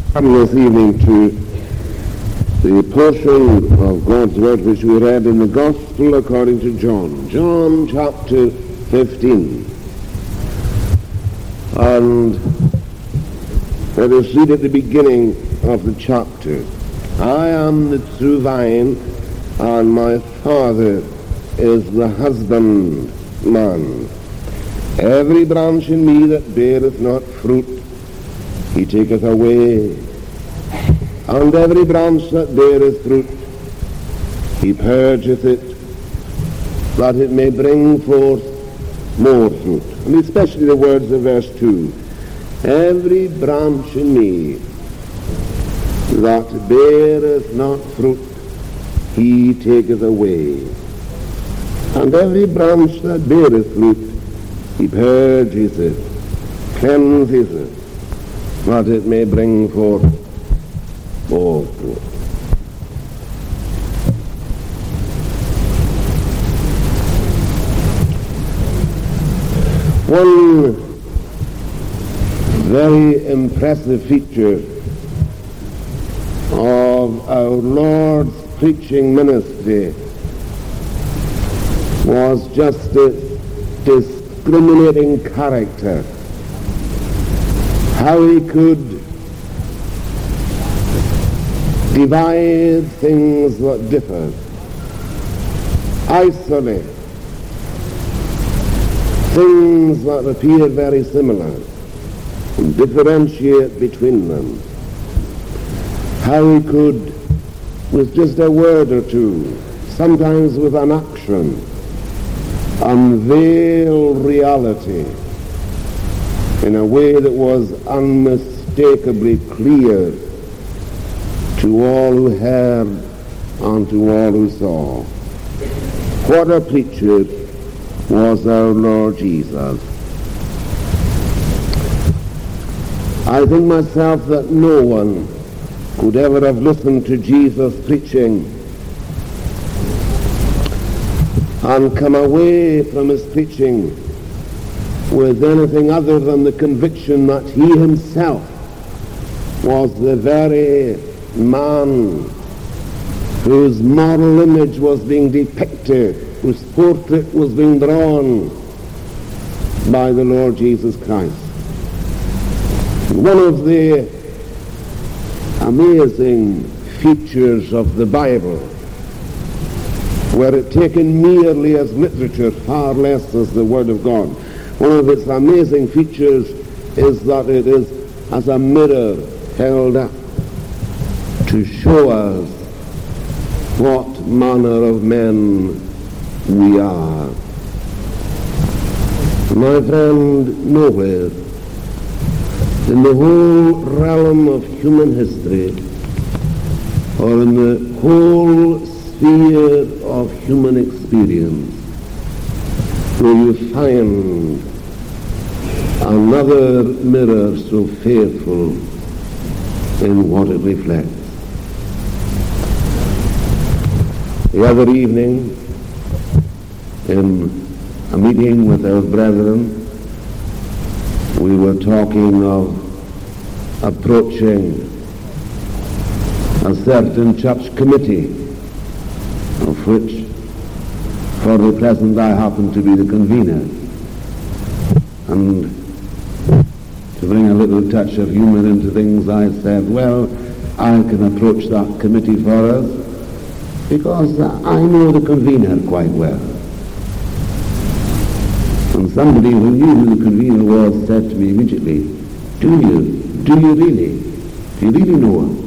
Come this evening to the portion of God's Word which we read in the Gospel according to John. John chapter 15. And let us read at the beginning of the chapter. I am the true vine, and my Father is the husbandman. Every branch in me that beareth not fruit, he taketh away. And every branch that beareth fruit, he purgeth it, that it may bring forth more fruit. And especially the words of verse 2. Every branch in me that beareth not fruit, he taketh away. And every branch that beareth fruit, he purges it, cleanses it, that it may bring forth more fruit. One very impressive feature of our Lord's preaching ministry was just its discriminating character. How he could divide things that differ, isolate things that appear very similar, and differentiate between them. How he could, with just a word or two, sometimes with an action, unveil reality in a way that was unmistakably clear to all who heard and to all who saw. What a preacher was our Lord Jesus. I think myself that no one could ever have listened to Jesus preaching and come away from his preaching with anything other than the conviction that he himself was the very man whose moral image was being depicted, whose portrait was being drawn by the Lord Jesus Christ. One of the amazing features of the Bible, were it taken merely as literature, far less as the Word of God, one of its amazing features is that it is as a mirror held up to show us what manner of men we are. My friend, nowhere in the whole realm of human history, or in the whole sphere of human experience, will you find another mirror so faithful in what it reflects. The other evening, in a meeting with our brethren, we were talking of approaching a certain church committee, of which for the present I happen to be the convener. And to bring a little touch of humor into things, I said, well, I can approach that committee for us because I know the convener quite well. And somebody who knew who the convener was said to me immediately, do you really? Do you really know him?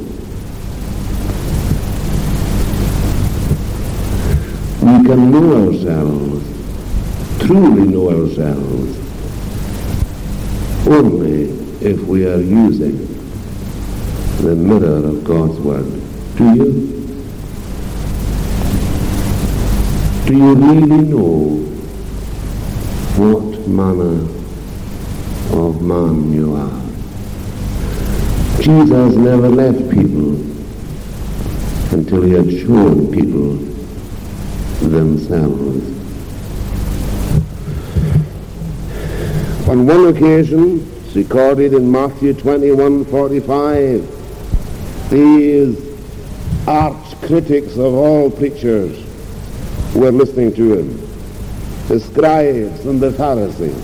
We can know ourselves, truly know ourselves, only if we are using the mirror of God's Word. Do you? Do you really know what manner of man you are? Jesus never left people until he had shown people themselves. On one occasion, it's recorded in Matthew 21:45, These arch critics of all preachers were listening to him, the scribes and the Pharisees.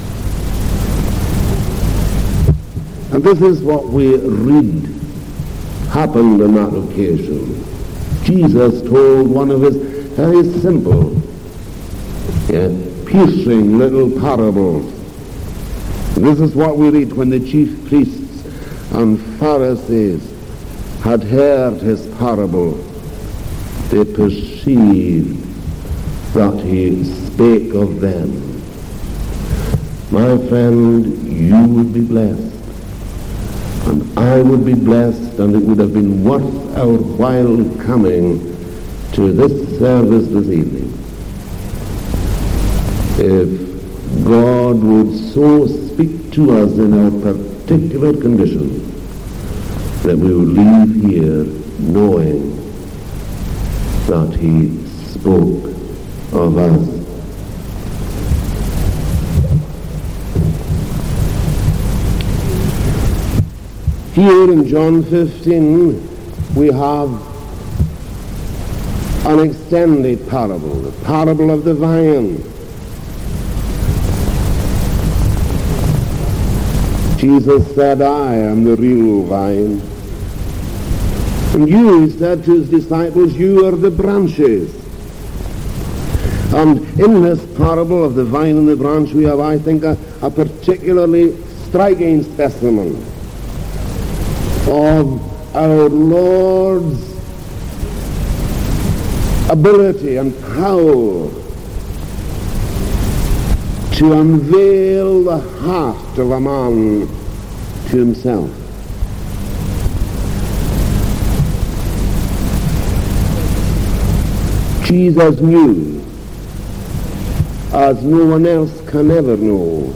And this is what we read happened on that occasion. Jesus told one of his very simple, yet piercing little parables. This is what we read: when the chief priests and Pharisees had heard his parable, they perceived that he spake of them. My friend, you would be blessed, and I would be blessed, and it would have been worth our while coming to this service this evening if God would so speak to us in our particular condition that we would leave here knowing that he spoke of us. Here in John 15 we have an extended parable, the parable of the vine. Jesus said, I am the real vine. And you, he said to his disciples, you are the branches. And in this parable of the vine and the branch we have, I think, a particularly striking specimen of our Lord's ability and power to unveil the heart of a man to himself. Jesus knew, as no one else can ever know,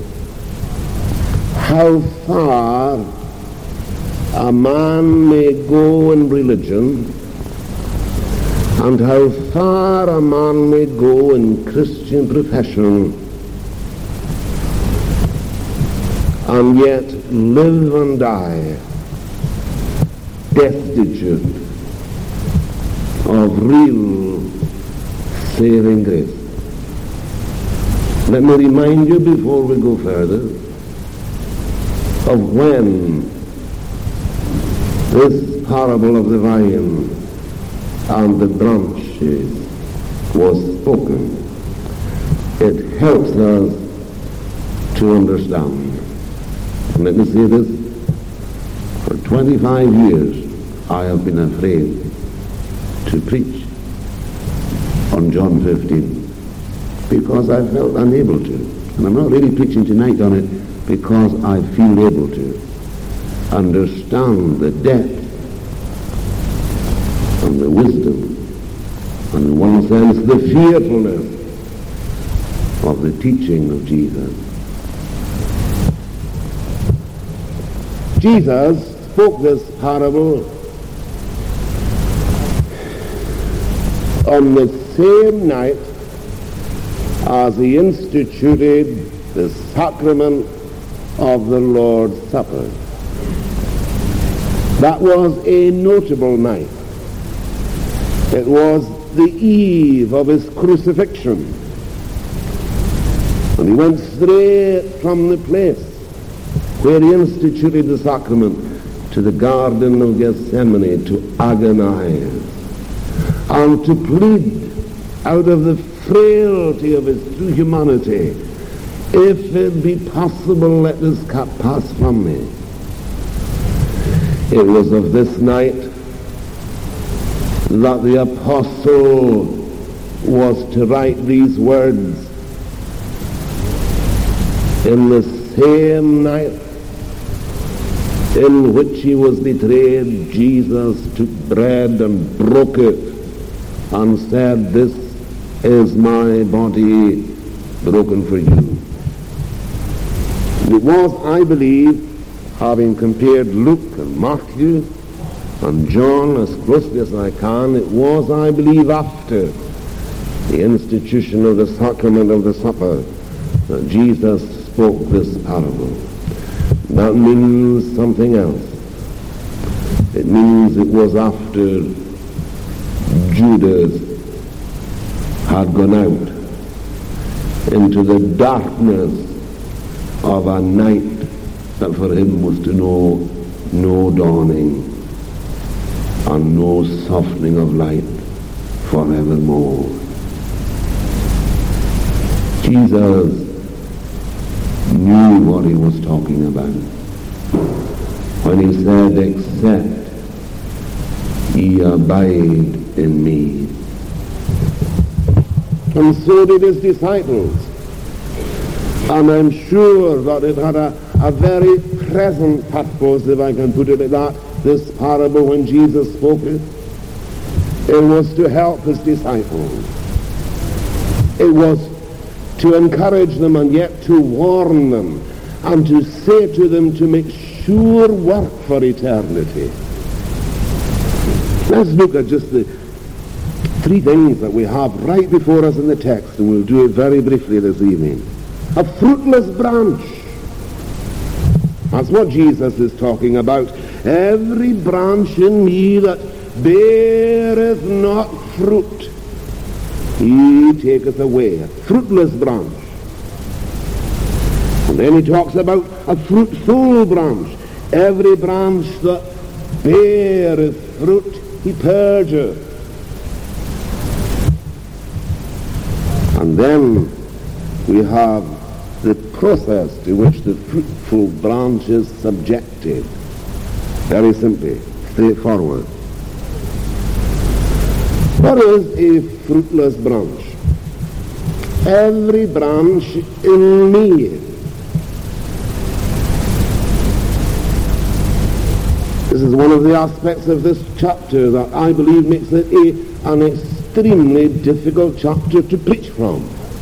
how far a man may go in religion and how far a man may go in Christian profession and yet live and die destitute of real saving grace. Let me remind you before we go further of when this parable of the vine and the branches was spoken. It helps us to understand. Let me say this: for 25 years I have been afraid to preach on John 15 because I felt unable to. And I'm not really preaching tonight on it because I feel able to understand the depth and the wisdom and in one sense the fearfulness of the teaching of Jesus. Jesus spoke this parable on the same night as he instituted the sacrament of the Lord's Supper. That was a notable night. It was the eve of his crucifixion. And he went straight from the place where he instituted the sacrament to the Garden of Gethsemane to agonize and to plead out of the frailty of his true humanity, if it be possible, let this cup pass from me. It was of this night that the apostle was to write these words. In the same night in which he was betrayed, Jesus took bread and broke it and said, this is my body broken for you. It was, I believe, having compared Luke and Matthew and John as closely as I can, it was, I believe, after the institution of the sacrament of the supper that Jesus spoke this parable. That means something else. It means it was after Judas had gone out into the darkness of a night that for him was to know no dawning and no softening of light forevermore. Jesus knew what he was talking about when he said, except ye abide in me. And so did his disciples. And I'm sure that it had a very present purpose, if I can put it like that, this parable when Jesus spoke it. It was to help his disciples. It was to encourage them and yet to warn them and to say to them to make sure work for eternity. Let's look at just the three things that we have right before us in the text, and we'll do it very briefly this evening. A fruitless branch. That's what Jesus is talking about. Every branch in me that beareth not fruit, he taketh away. A fruitless branch. And then he talks about a fruitful branch. Every branch that beareth fruit, he purgeth. And then we have the process to which the fruitful branch is subjected. Very simply, straightforward. What is a fruitless branch? Every branch in me. This is one of the aspects of this chapter that I believe makes it an extremely difficult chapter to preach from.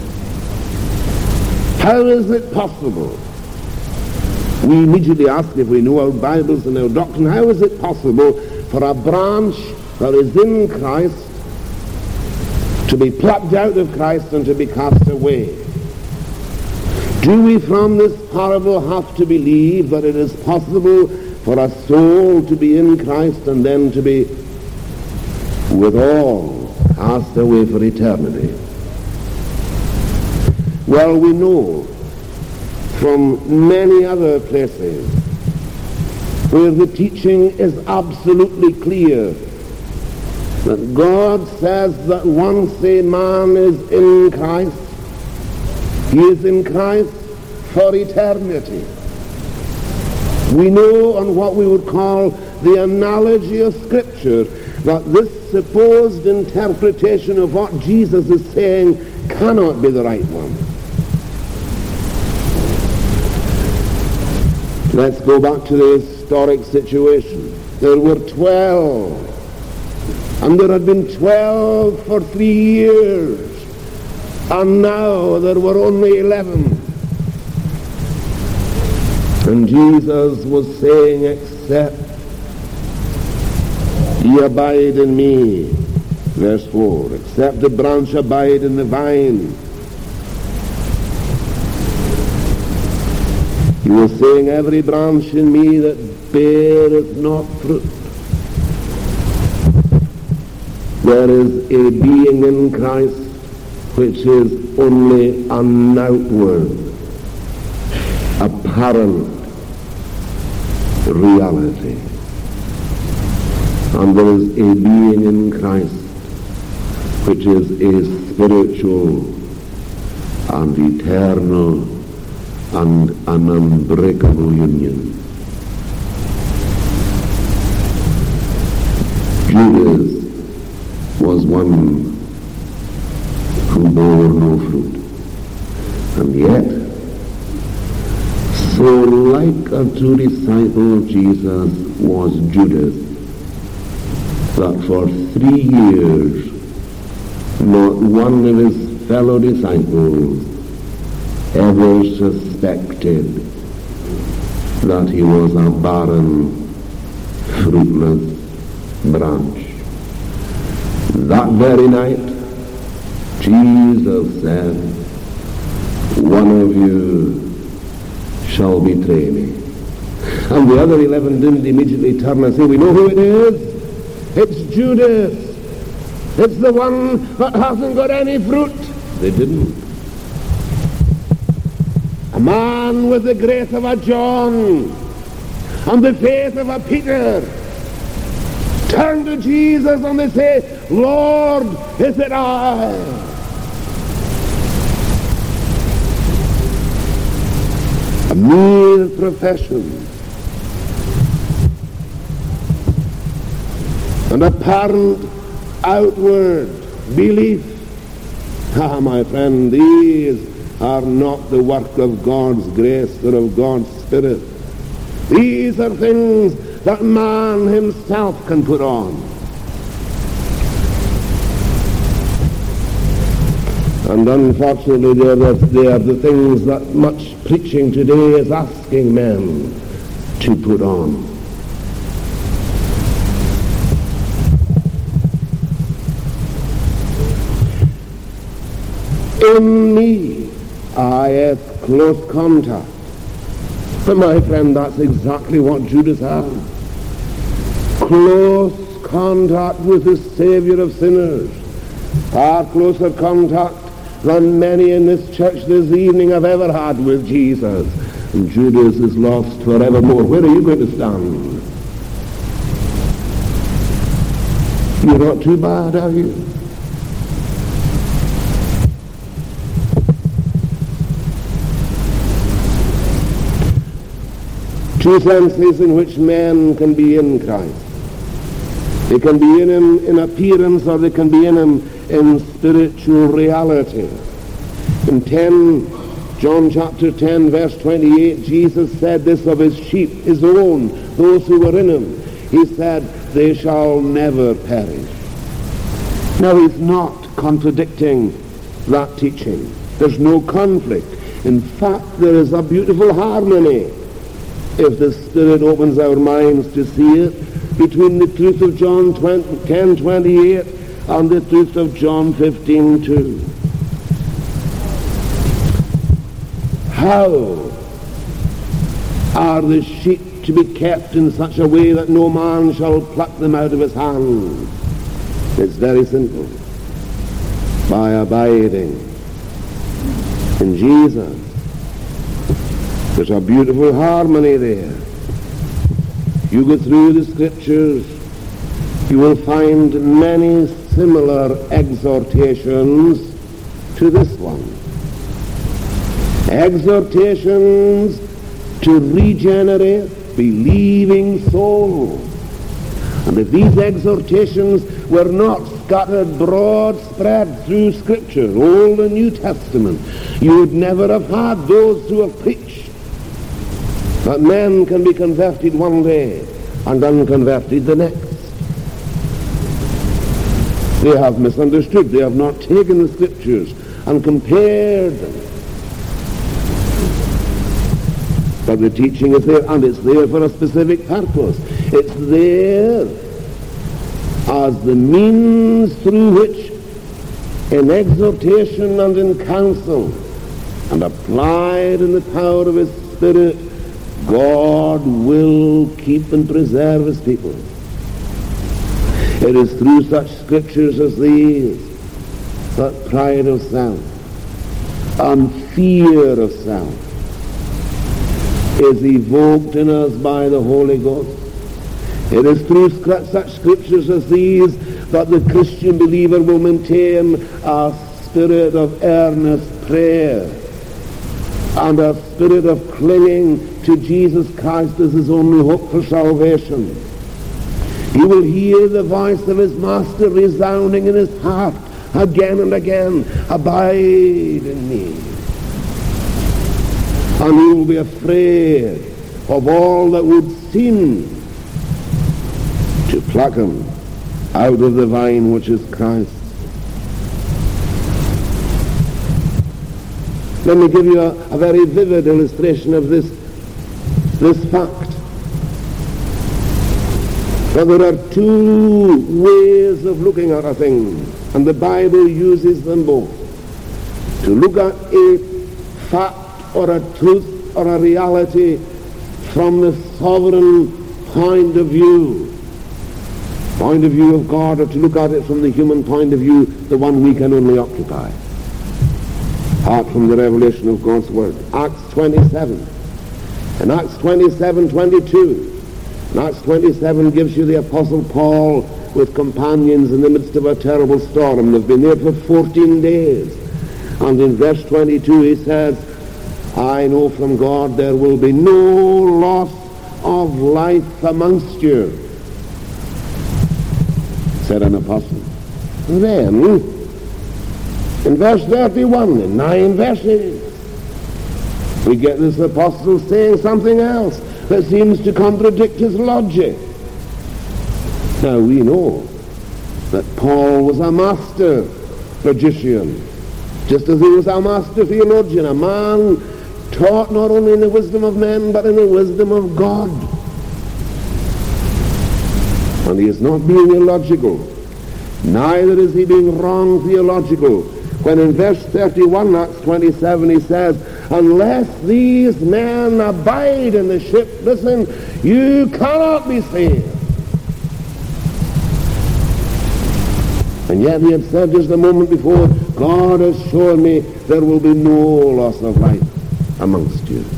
How is it possible? We immediately ask, if we know our Bibles and our doctrine, how is it possible for a branch that is in Christ to be plucked out of Christ and to be cast away? Do we from this parable have to believe that it is possible for a soul to be in Christ and then to be withal cast away for eternity? Well, we know from many other places where the teaching is absolutely clear that God says that once a man is in Christ, he is in Christ for eternity. We know on what we would call the analogy of Scripture that this supposed interpretation of what Jesus is saying cannot be the right one. Let's go back to the historic situation. There were 12, and there had been 12 for 3 years, and now there were only 11. And Jesus was saying, except ye abide in me, verse 4, except the branch abide in the vine. He was saying, every branch in me that beareth not fruit. There is a being in Christ which is only an outward, apparent reality. And there is a being in Christ which is a spiritual and eternal and an unbreakable union. Judas was one who bore no fruit, and yet so like a true disciple of Jesus was Judas, that for 3 years not one of his fellow disciples ever suspected that he was a barren, fruitless branch. That very night, Jesus said, one of you shall betray me. And the other 11 didn't immediately turn and say, we know who it is. It's Judas. It's the one that hasn't got any fruit. They didn't. A man with the grace of a John and the faith of a Peter turn to Jesus and they say, Lord, is it I? A mere profession, an apparent outward belief. Ah, my friend, these are not the work of God's grace or of God's Spirit. These are things that man himself can put on. And unfortunately, they are the things that much preaching today is asking men to put on. In me, I have close contact. But my friend, that's exactly what Judas had. Close contact with the Savior of sinners. Far closer contact than many in this church this evening have ever had with Jesus. And Judas is lost forevermore. Where are you going to stand? You're not too bad, are you? Two senses in which men can be in Christ. They can be in him in appearance, or they can be in him in spiritual reality. In John chapter 10, verse 28, Jesus said this of his sheep, his own, those who were in him. He said, they shall never perish. Now he's not contradicting that teaching. There's no conflict. In fact, there is a beautiful harmony, if the Spirit opens our minds to see it, between the truth of John 10:28 and the truth of John 15:2. How are the sheep to be kept in such a way that no man shall pluck them out of his hand? It's very simple. By abiding in Jesus. There's a beautiful harmony there. You go through the Scriptures, you will find many similar exhortations to this one. Exhortations to regenerate believing souls. And if these exhortations were not scattered broad spread through Scripture, Old and New Testament, you would never have had those who have preached that men can be converted one day and unconverted the next. They have misunderstood. They have not taken the Scriptures and compared them. But the teaching is there, and it's there for a specific purpose. It's there as the means through which, in exhortation and in counsel, and applied in the power of his Spirit, God will keep and preserve his people. It is through such Scriptures as these that pride of self and fear of self is evoked in us by the Holy Ghost. It is through such Scriptures as these that the Christian believer will maintain a spirit of earnest prayer and a spirit of clinging to Jesus Christ as his only hope for salvation. He will hear the voice of his Master resounding in his heart again and again, abide in me. And he will be afraid of all that would seem to pluck him out of the vine which is Christ. Let me give you a very vivid illustration of this fact. Now, there are two ways of looking at a thing, and the Bible uses them both. To look at a fact or a truth or a reality from the sovereign point of view of God, or to look at it from the human point of view, the one we can only occupy, apart from the revelation of God's Word. Acts 27. In Acts 27:22, in Acts 27 gives you the Apostle Paul with companions in the midst of a terrible storm. They've been there for 14 days. And in verse 22 he says, I know from God there will be no loss of life amongst you, said an apostle. Then, in verse 31, in 9 verses, we get this apostle saying something else that seems to contradict his logic. Now we know that Paul was a master logician, just as he was a master theologian, a man taught not only in the wisdom of men, but in the wisdom of God. And he is not being illogical. Neither is he being wrong theological. When in verse 31, Acts 27, he says, unless these men abide in the ship, listen, you cannot be saved. And yet he had said just a moment before, God has shown me there will be no loss of life amongst you.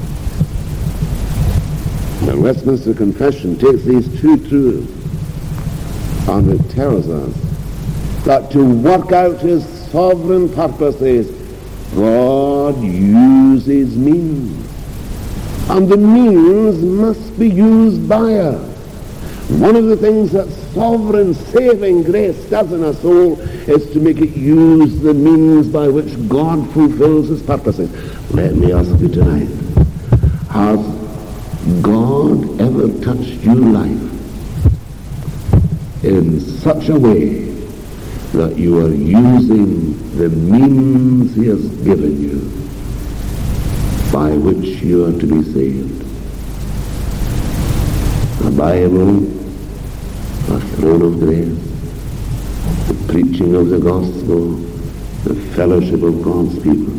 And Westminster Confession takes these two truths and it tells us that to work out his sovereign purposes, God uses means. And the means must be used by us. One of the things that sovereign saving grace does in a soul is to make it use the means by which God fulfills his purposes. Let me ask you tonight, has God ever touched your life in such a way that you are using the means he has given you by which you are to be saved? A Bible, a throne of grace, the preaching of the gospel, the fellowship of God's people,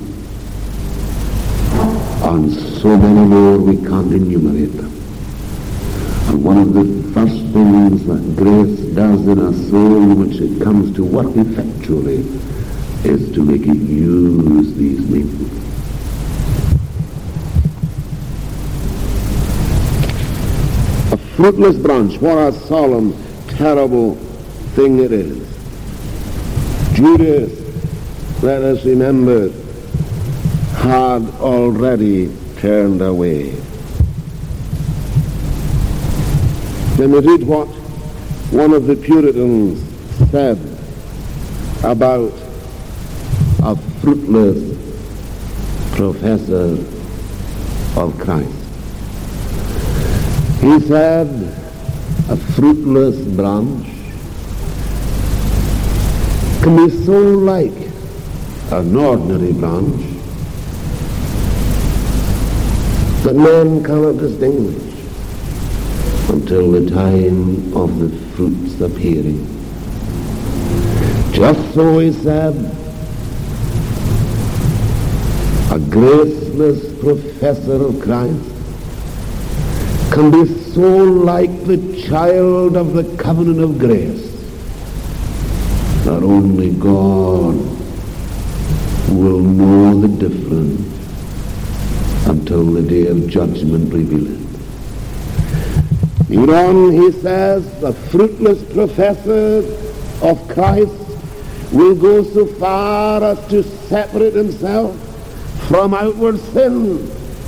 and so many more we can't enumerate them. And one of the first things that grace does in a soul in which it comes to work effectually is to make it use these means. A fruitless branch, what a solemn, terrible thing it is. Judas, let us remember, had already turned away. Let me read what one of the Puritans said about a fruitless professor of Christ. He said, a fruitless branch can be so like an ordinary branch that men cannot distinguish until the time of the fruits appearing. Just so, he said, a graceless professor of Christ can be so like the child of the covenant of grace that only God will know the difference until the day of judgment reveal it. Here on, he says, the fruitless professor of Christ will go so far as to separate himself from outward sin.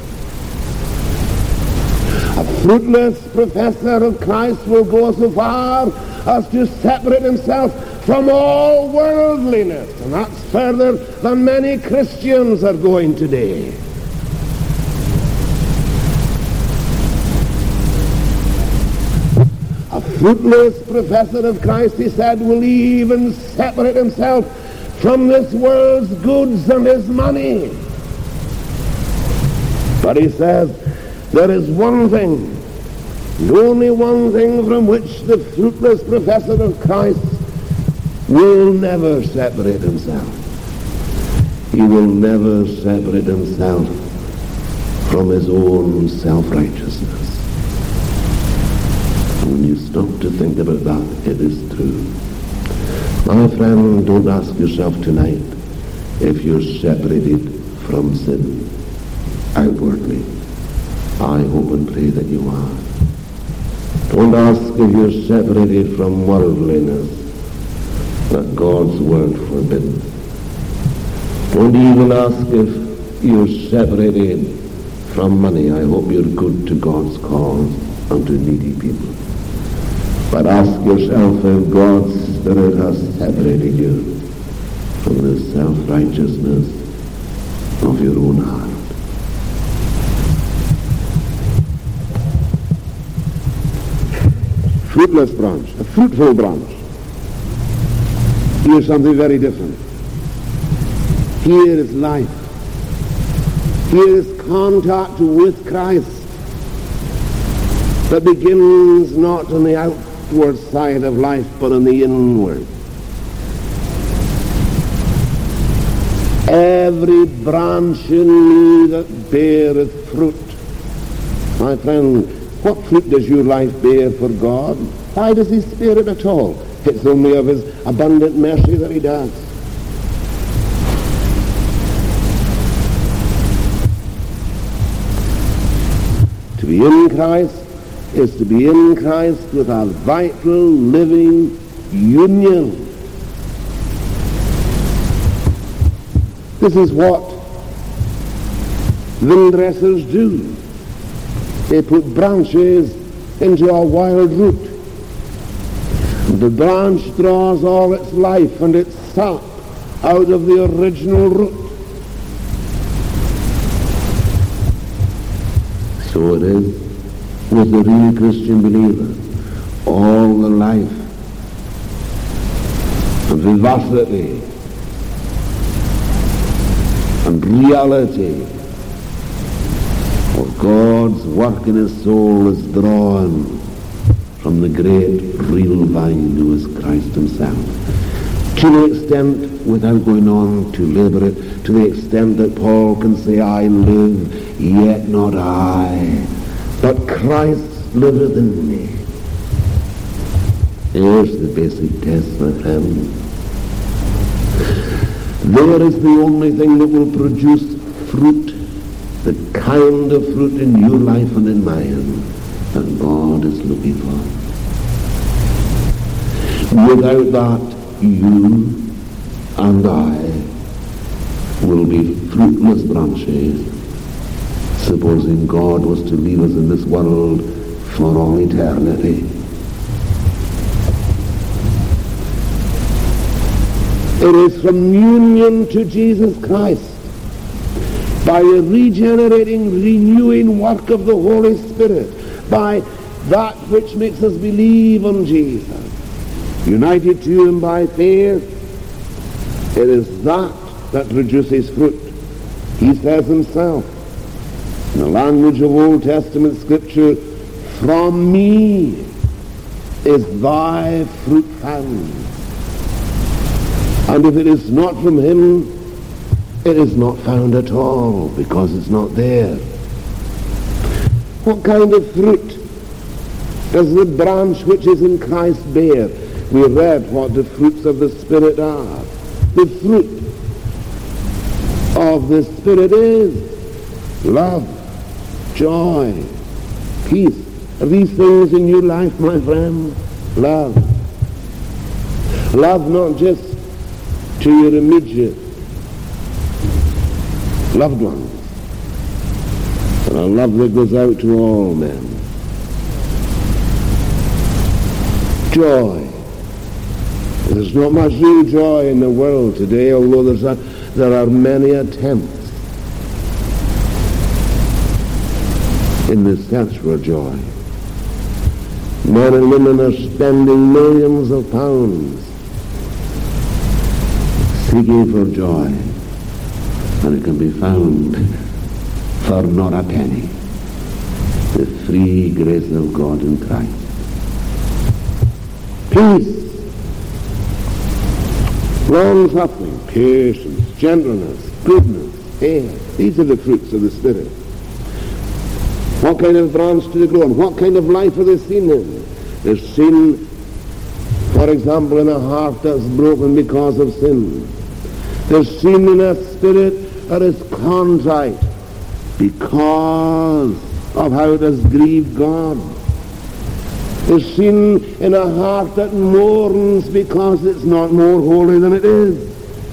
A fruitless professor of Christ will go so far as to separate himself from all worldliness. And that's further than many Christians are going today. A fruitless professor of Christ, he said, will even separate himself from this world's goods and his money. But he says, there is one thing, and only one thing from which the fruitless professor of Christ will never separate himself. He will never separate himself from his own self-righteousness. stop to think about that, it is true. My friend, don't ask yourself tonight if you're separated from sin outwardly. I hope and pray that you are. Don't ask if you're separated from worldliness that God's word forbids. Don't even ask if you're separated from money. I hope you're good to God's cause and to needy people. But ask yourself if God's Spirit has separated you from the self-righteousness of your own heart. Fruitless branch, a fruitful branch. Here's something very different. Here is life. Here is contact with Christ that begins not on the outward side of life, but on the inward. Every branch in me that beareth fruit. My friend, what fruit does your life bear for God? Why does he spare it at all? It's only of his abundant mercy that he does. To be in Christ is to be in Christ with a vital, living union. This is what vine-dressers do. They put branches into a wild root. The branch draws all its life and its sap out of the original root. So it is with the real Christian believer. All the life and vivacity and reality of God's work in his soul is drawn from the great real vine who is Christ himself. To the extent, without going on to labor it, to the extent that Paul can say, I live, yet not I, but Christ liveth in me. Here's the basic test, my friend. There is the only thing that will produce fruit, the kind of fruit in your life and in mine that God is looking for. Without that, you and I will be fruitless branches, supposing God was to leave us in this world for all eternity. It is from union to Jesus Christ, by a regenerating, renewing work of the Holy Spirit, by that which makes us believe on Jesus, united to him by faith, it is that produces fruit. He says himself, in the language of Old Testament Scripture, from me is thy fruit found. And if it is not from him, it is not found at all, because it's not there. What kind of fruit does the branch which is in Christ bear? We read what the fruits of the Spirit are. The fruit of the Spirit is love, joy, peace. Are these things in your life, my friend? Love. Love not just to your immediate loved ones, but a love that goes out to all men. Joy. There's not much real joy in the world today, although there are many attempts in the search for joy. Men and women are spending millions of pounds seeking for joy, and it can be found for not a penny. The free grace of God in Christ. Peace, long-suffering, patience, gentleness, goodness, faith. These are the fruits of the Spirit. What kind of branch do they grow on? What kind of life are they seen in? There's sin, for example, in a heart that's broken because of sin. There's sin in a spirit that is contrite because of how it has grieved God. There's sin in a heart that mourns because it's not more holy than it is.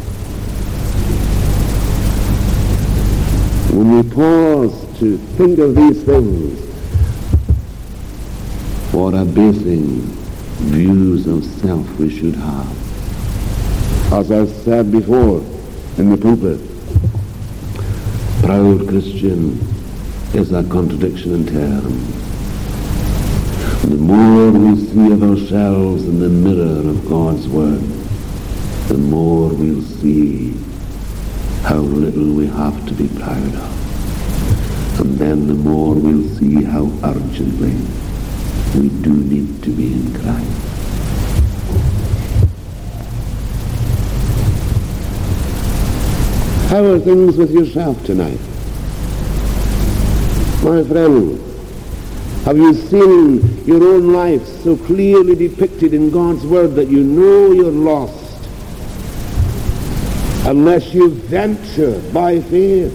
When we pause to think of these things, what abasing views of self we should have. As I said before in the pulpit, proud Christian is a contradiction in terms. The more we see of ourselves in the mirror of God's Word, the more we'll see how little we have to be proud of. And then the more we'll see how urgently we do need to be in Christ. How are things with yourself tonight? My friend, have you seen your own life so clearly depicted in God's Word that you know you're lost unless you venture by faith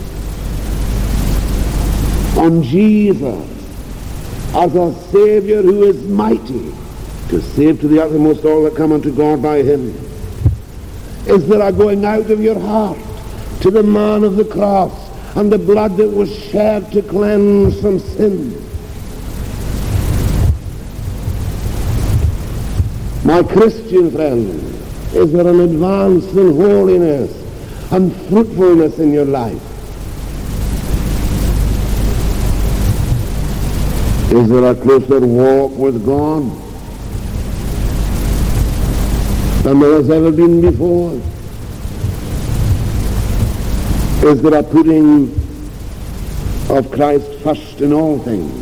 on Jesus as a Savior who is mighty to save to the uttermost all that come unto God by him? Is there a going out of your heart to the man of the cross and the blood that was shed to cleanse from sin? My Christian friend, is there an advance in holiness and fruitfulness in your life? Is there a closer walk with God than there has ever been before? Is there a putting of Christ first in all things?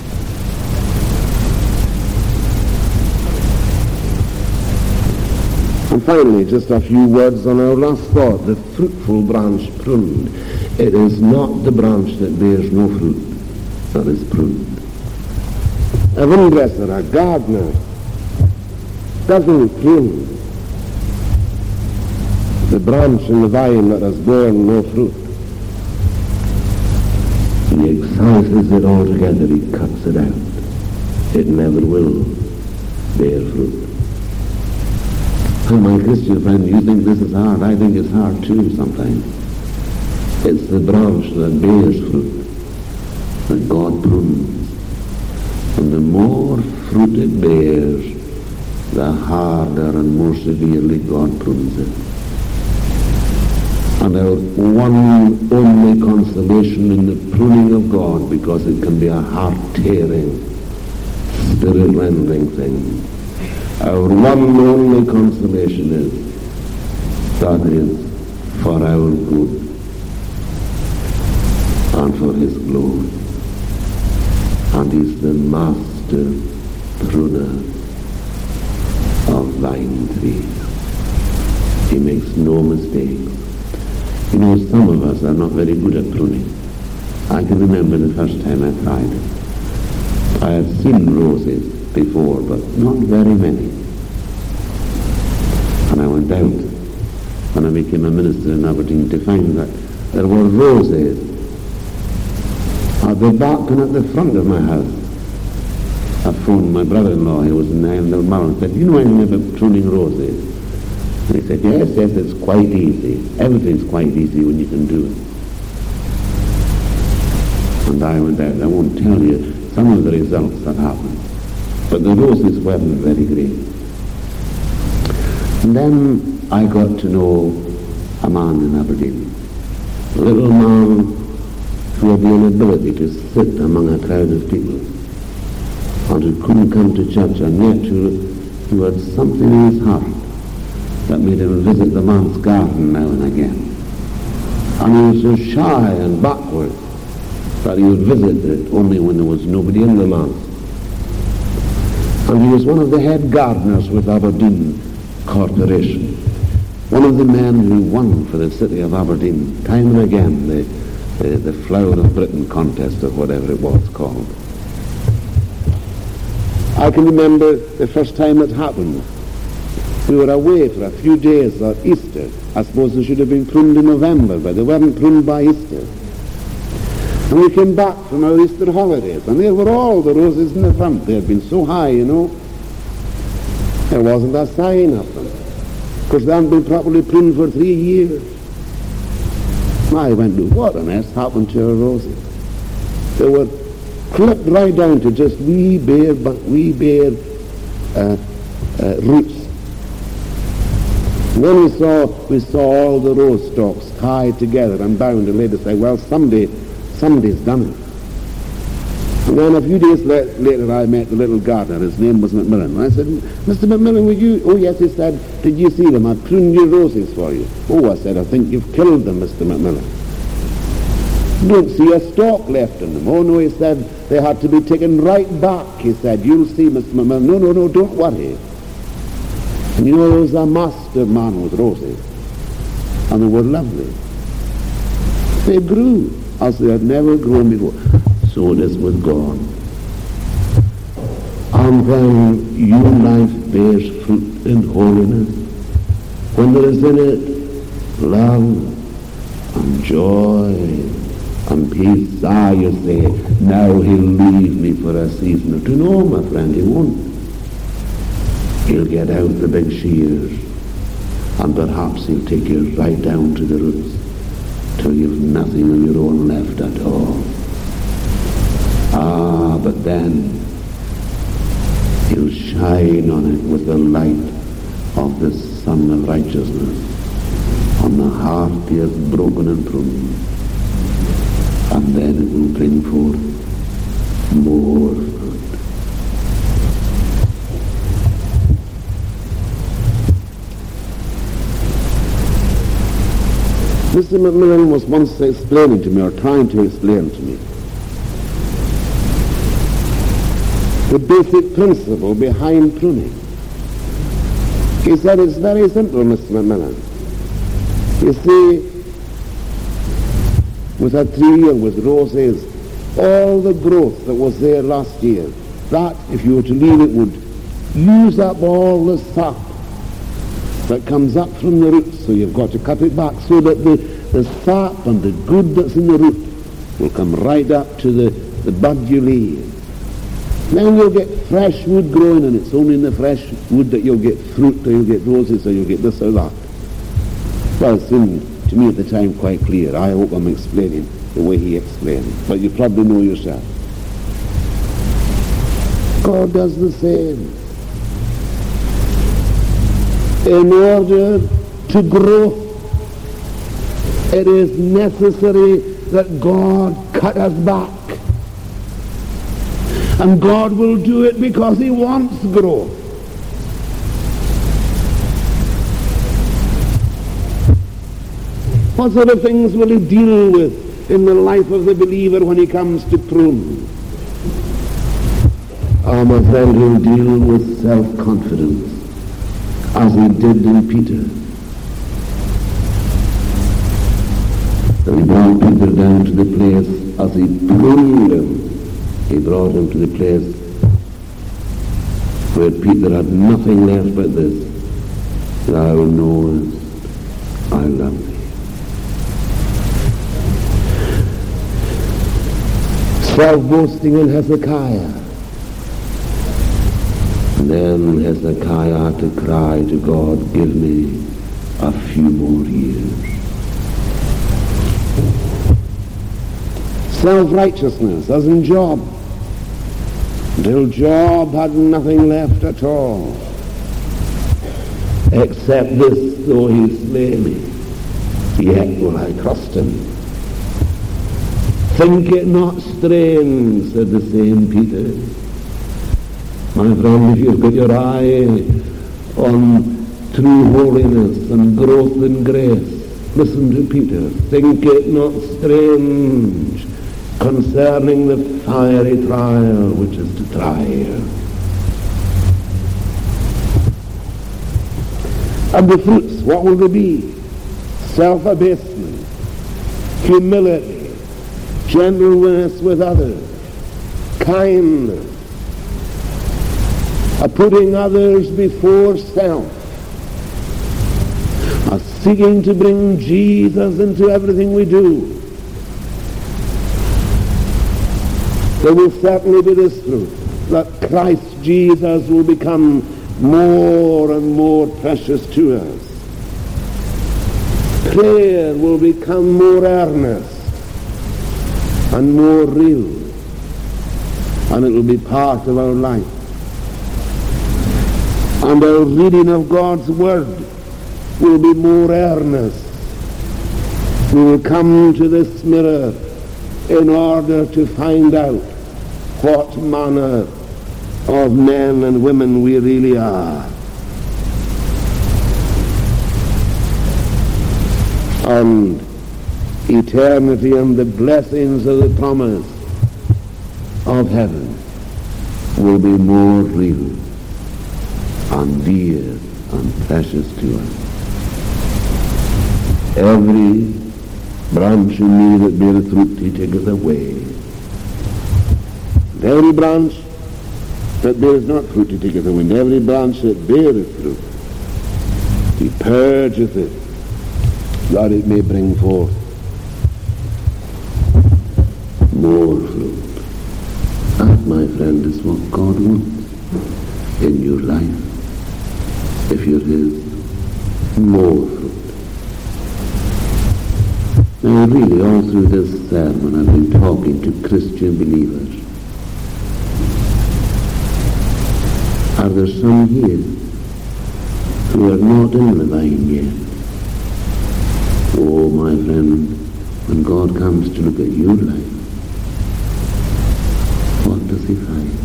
And finally, just a few words on our last thought, the fruitful branch pruned. It is not the branch that bears no fruit that is pruned. A vine-dresser, a gardener, doesn't prune the branch in the vine that has borne no fruit. He excises it altogether, he cuts it out. It never will bear fruit. And my Christian friend, you think this is hard. I think it's hard too sometimes. It's the branch that bears fruit that God prunes. And the more fruit it bears, the harder and more severely God prunes it. And our one only consolation in the pruning of God, because it can be a heart-tearing, spirit-rending thing, our one only consolation is that is for our good and for his glory. And he's the master pruner of vine trees. He makes no mistakes. You know, some of us are not very good at pruning. I can remember the first time I tried it. I had seen roses before, but not very many. And I went out when I became a minister in Aberdeen to find that there were roses at the back and at the front of my house. I phoned my brother-in-law, he was in Balmoral, and said, "Do you know anything about pruning roses?" And he said, yes, it's quite easy. Everything's quite easy when you can do it. And I went out. I won't tell you some of the results that happened. But the roses weren't very great. And then I got to know a man in Aberdeen. A little man who had the inability to sit among a crowd of people, and who couldn't come to church, and yet who had something in his heart that made him visit the man's garden now and again. And he was so shy and backward that he would visit it only when there was nobody in the manse. And he was one of the head gardeners with Aberdeen Corporation, one of the men who won for the city of Aberdeen time and again the Flower of Britain contest or whatever it was called. I can remember the first time it happened. We were away for a few days at Easter. I suppose they should have been pruned in November, but they weren't pruned by Easter. And we came back from our Easter holidays, and there were all the roses in the front. They had been so high, you know. There wasn't a sign of them, because they hadn't been properly pruned for 3 years. I went, what on earth happened to our roses? They were clipped right down to just wee bare roots. And then we saw all the rose stalks tied together and bound, and later say, well, somebody's done it. And then a few days later I met the little gardener. His name was Macmillan. And I said, Mr. Macmillan, would you? Oh yes, he said, did you see them? I pruned your roses for you. Oh, I said, I think you've killed them, Mr. Macmillan. Don't see a stalk left in them. Oh no, he said, they had to be taken right back. He said, you'll see, Mr. Macmillan. No, don't worry. And you know, there was a master man with roses, and they were lovely. They grew as they had never grown before. So it is with God. And when your life bears fruit in holiness, when there is in it love and joy and peace, you say, now he'll leave me for a season or two. No, my friend, he won't. He'll get out the big shears, and perhaps he'll take you right down to the roots till you've nothing of your own left at all. But then he'll shine on it with the light of the sun of righteousness on the heart he has broken and pruned, and then it will bring forth more fruit. Mr. Macmillan was once explaining to me, or trying to explain to me, the basic principle behind pruning. He said, it's very simple, Mr. Macmillan. You see, with a tree or with roses, all the growth that was there last year, that, if you were to leave it, would use up all the sap that comes up from the roots. So you've got to cut it back so that the sap and the good that's in the root will come right up to the bud you leave. Then you'll get fresh wood growing, and it's only in the fresh wood that you'll get fruit, or you'll get roses, or you'll get this or that. Well, it seemed to me at the time quite clear. I hope I'm explaining the way he explained, but you probably know yourself. God does the same. In order to grow, it is necessary that God cut us back. And God will do it because he wants growth. What sort of things will he deal with in the life of the believer when he comes to prune? My friend, he'll deal with self-confidence, as he did in Peter. And he brought Peter down to the place as he pruned him. He brought him to the place where Peter had nothing left but this: thou knowest I love thee. Self-boasting in Hezekiah. And then Hezekiah had to cry to God, give me a few more years. Self-righteousness, as in Job, until Job had nothing left at all, except this, though he slay me, yet will I trust him. Think it not strange, said the same Peter. My friend, if you've got your eye on true holiness and growth in grace, listen to Peter. Think it not strange concerning the fiery trial which is to try you. And the fruits, what will they be? Self-abasement, humility, gentleness with others, kindness, a putting others before self, a seeking to bring Jesus into everything we do. There will certainly be this truth, that Christ Jesus will become more and more precious to us. Prayer will become more earnest and more real, and it will be part of our life. And our reading of God's Word will be more earnest. We will come to this mirror in order to find out what manner of men and women we really are. And eternity and the blessings of the promise of heaven will be more real and dear and precious to us. Every branch in me that beareth fruit he taketh away. And every branch that beareth not fruit he taketh away. And every branch that beareth fruit he purgeth it, that it may bring forth more fruit. That, my friend, is what God wants in your life. If you're his, more fruit. Now really, all through this sermon I've been talking to Christian believers. Are there some here who are not in the vine yet? Oh, my friend, when God comes to look at your life, what does he find?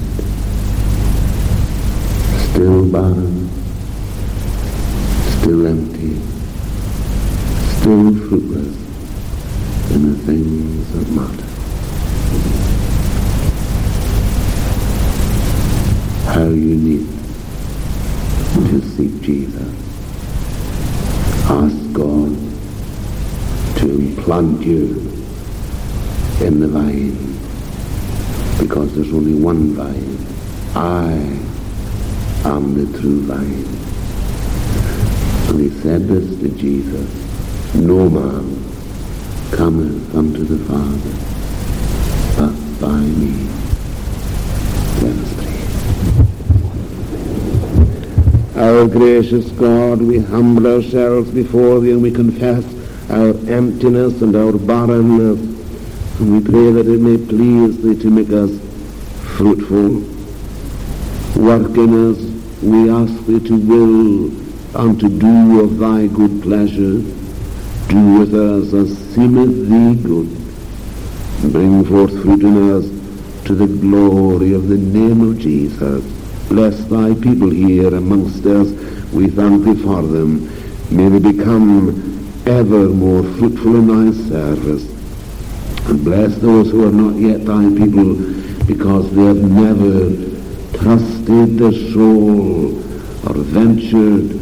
Still barren, still empty, still fruitless in the things that matter. How you need to seek Jesus. Ask God to implant you in the vine, because there's only one vine. I am the true vine. And he said this to Jesus, no man cometh unto the Father but by me. Let us pray. Our gracious God, we humble ourselves before thee and we confess our emptiness and our barrenness, and we pray that it may please thee to make us fruitful. Work in us, we ask thee to will and to do of thy good pleasure. Do with us as seemeth thee good. Bring forth fruit in us to the glory of the name of Jesus. Bless thy people here amongst us. We thank thee for them. May they become ever more fruitful in thy service. And bless those who are not yet thy people, because they have never trusted their soul or ventured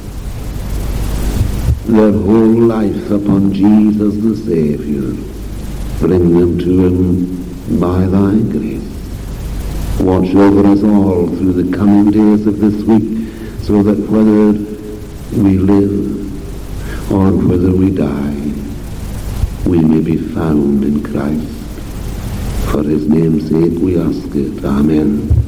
their whole life upon Jesus the Savior. Bring them to him by thy grace. Watch over us all through the coming days of this week, so that whether we live or whether we die, we may be found in Christ. For his name's sake we ask it. Amen.